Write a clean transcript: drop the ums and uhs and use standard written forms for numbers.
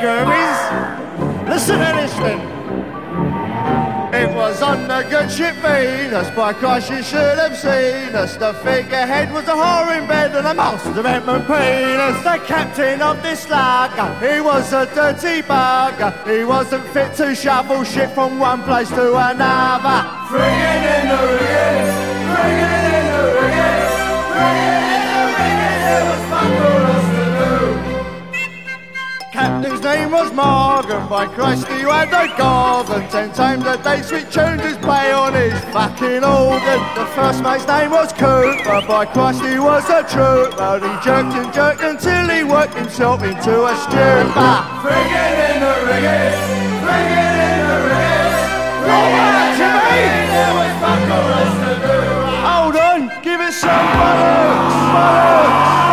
Goomies. Listen to this then. It was on the good ship Venus, by Christ you should have seen us. The figurehead was a whore in bed and the master of Edmund Penis. The captain of this lugger, he was a dirty bugger. He wasn't fit to shovel shit from one place to another. Friggin' in the rigging, friggin' in the rigging, friggin' in the rigging, it was fuck all us to do. Captain's name was Morgan, by Christ he had a garden. 10 times a day sweet tunes his play on his fucking organ. The first mate's name was Cooper, by Christ he was a trooper. He jerked and jerked until he worked himself into a stupor. Friggin' in the rigging, friggin' in the rigging, friggin' in the rigging, there was fuck all else to do. Hold on, give it some bollocks, bollocks.